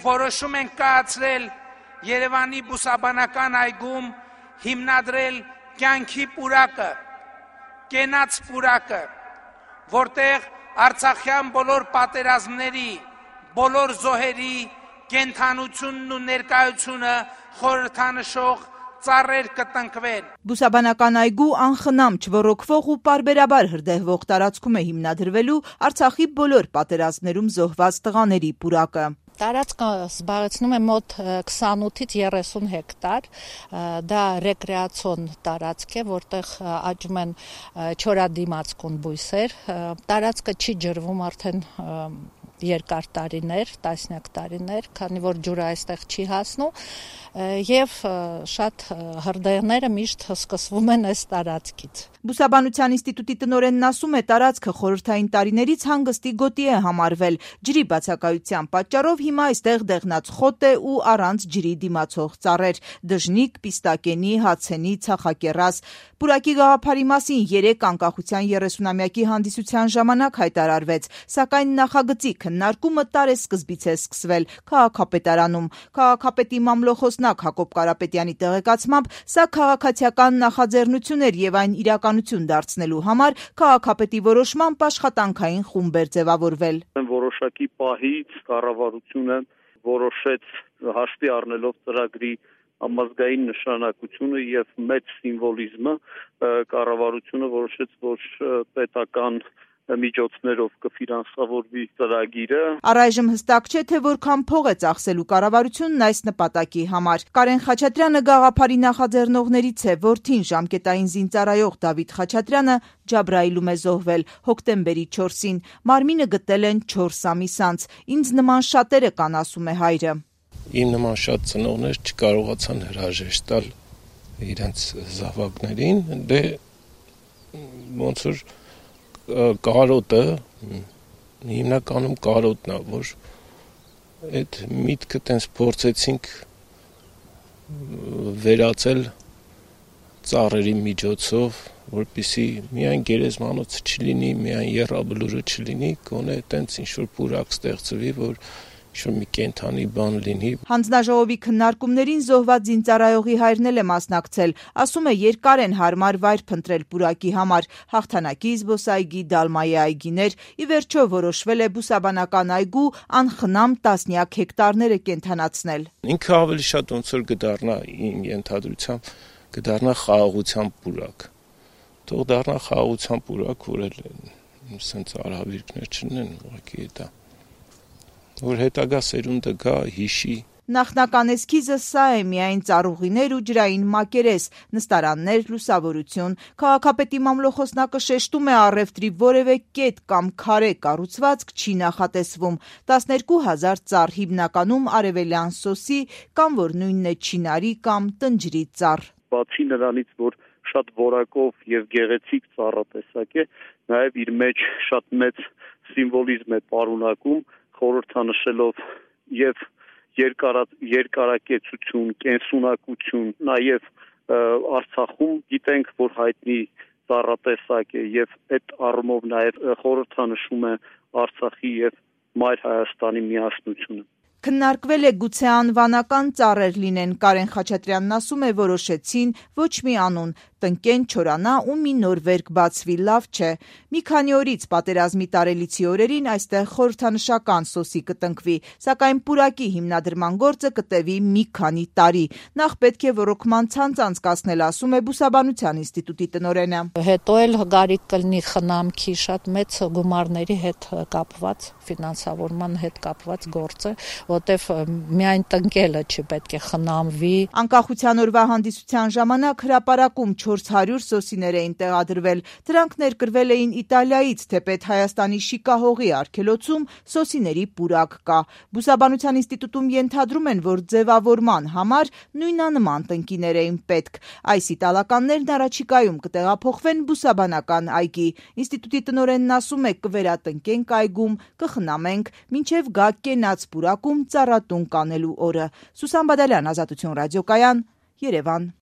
որոշում ենք կայացրել Երևանի բուսաբանական այգում հիմնադրել կյանքի պուրակը, կենաց պուրակը, որտեղ Արցախյան բոլոր պատերազմների, բոլոր զոհերի կենդանությունն ու ներկայությունը խորհրդանշող ծառեր կտնկվեն։ Բուսաբանական այգու անխնամ չոռոգվող ու պարբերաբար հրդեհվող տարածքում է հիմնադրվելու Արցախի բոլոր պատերազմներում զոհված տղաների պուրակը։ Տարածքը զբաղեցնում է մոտ 28-ից 30 հեկտար, դա ռեկրեացիոն տարածք է, որտեղ աճում են չորադիմացկուն բույսեր, տարածքը չի ջրվում արդեն երկար տարիներ, տասնյակ տարիներ, քանի որ ջուրը այստեղ չի հասնում եւ շատ հրդեհները միշտ սկսվում են այս տարածքից։ Բուսաբանության ինստիտուտի տնօրենն ասում է, տարածքը խորհրդային տարիներից հանգստի գոտի է համարվել։ Ջրի բացակայության պատճառով հիմա այստեղ դեղնած խոտ է ու առանց ջրի դիմացող ծառեր՝ դժնիկ, պիստակենի, հացենի, ցախակեռաս։ Պուրակի գաղափարի մասին 3 անկախության 30-ամյակի հանդիսության ժամանակ հայտարարվեց, սակայն նախագծի քննարկումը տարեսկզբից է սկսվել քաղաքապետարանում։ Քաղաքապետի մամլոխոսնակ Հակոբ Կարապետյանի տեղեկացմամբ, սա քաղաքացիական նախաձեռնություն էր եւ այն իրականություն դարձնելու համար քաղաքապետի որոշմամբ աշխատանքային խումբ էր ձևավորվել։ Որոշակի պահից կառավարությունը որոշեց հաշվի առնելով ծրագրի համազգային նշանակությունը եւ մեծ սիմվոլիզմը, կառավարությունը որոշեց, որ պետական միջոցներով կֆինանսավորվի ծրագիրը։ Առայժմ հստակ չէ, թե որքան փող է ծախսելու կառավարությունն այս նպատակի համար։ Կարեն Խաչատրյանը գաղափարի նախաձեռնողներից է, որդին ժամկետային զինծառայող Դավիթ Խաչատրյանը Ջաբրայիլում է զոհվել հոկտեմբերի 4-ին։ Մարմինը գտել են 4 ամիս անց։ Ինձ նման շատերը կան, ասում է հայրը։ Իմ նման շատ ծնողներ չկարողացան հրաժեշտ տալ իրենց զավակներին, դե ոնց որ կարոտը, հիմնականում կարոտն է, որ այդ միտքը տենց փորձեցինք վերածել ծառերի միջոցով, որպեսզի միայն գերեզմանոց չլինի, միայն եռաբլուրը չլինի, գոնե տենց ինչ-որ պուրակ ստեղծվի, որ ինչ-որ մի կենդանի բան լինի։ Հանձնաժողովի քննարկումներին զոհված զինծառայողի հայրն էլ է մասնակցել, ասում է, երկար են հարմար վայր փնտրել պուրակի համար, հաղթանակի զբոսայգի, Դալմայի այգիներ, ի վերջո որոշվել է բուսաբանական այգու անխնամ տասնյակ հեկտարները կենդանացնել։ Ինքը ավելի շատ ոնց որ կդառնա իմ ենթադրությամբ, կդառնա խաղաղության պուրակ։ Թող դառնա խաղաղության պուրակ, որ էլ սենց արհավիրքներ չունեն, ուղղակի դա որ հետագա սերունդը գա հիշի։ Նախնական էսքիզը սա է, միայն ծառուղիներ ու ջրային մակերես, նստարաններ, լուսավորություն։ Քաղաքապետի մամլոխոսնակը շեշտում է, առևտրի որևէ կետ կամ քարե կառուցվածք չի նախատեսվում։ 12,000 ծառ, հիմնականում արևելյան սոսի կամ որ նույնն է չինարի կամ տնջրի ծառ։ Բացի նրանից, որ շատ որակով եւ գեղեցիկ ծառատեսակ է, նաեւ իր մեջ շատ մեծ սիմվոլիզմ է պարունակում, խորհրդանշելով եւ երկարակեցություն, կենսունակություն, նաեւ Արցախում գիտենք, որ հայտնի ծառատեսակ է եւ այդ առումով նաեւ խորհրդանշում է Արցախի եւ Մայր Հայաստանի միասնությունը։ Քննարկվել է գուցե անվանական ծառեր լինեն, Կարեն Խաչատրյանն ասում է, որոշեցին ոչ մի անուն, տնկեն, չորանա ու մի նոր վերք բացվի, լավ չէ։ Մի քանի օրից պատերազմի տարելիցի օրերին այստեղ խորհրդանշական սոսի կտնկվի, սակայն պուրակի հիմնադրման գործը կտևի մի քանի տարի։ Նախ պետք է ոռոգման ցանց անցկացնել, ասում է Բուսաբանության ինստիտուտի տնօրենը։ Հետո էլ գարիկ կլինի խնամքի շատ մեծ գումարների հետ կապված, ֆինանսավորման հետ կապված գործը, որտեվ միայն տնկելը չպետք է խնամվի։ Անկախության օրվա հանդիսության ժամանակ հրապարակում 400 սոսիներ էին տեղադրվել։ Դրանք ներկրվել էին Իտալիայից, թեպետ Հայաստանի Շիկահողի արգելոցում սոսիների պուրակ կա։ Բուսաբանության ինստիտուտում ենթադրում են, որ ձևավորման համար նույնանման տնկիներ էին պետք։ Այս իտալականներն առաջիկայում կտեղափոխվեն բուսաբանական այգի։ Ինստիտուտի տնօրենն ասում է, կվերատնկենք այգում, կխնամենք, մինչև գա կենաց պուրակում ծառատուն կանելու օրը։ Սուսան Բադալյան, Ազատություն ռադիոկայան, Երևան։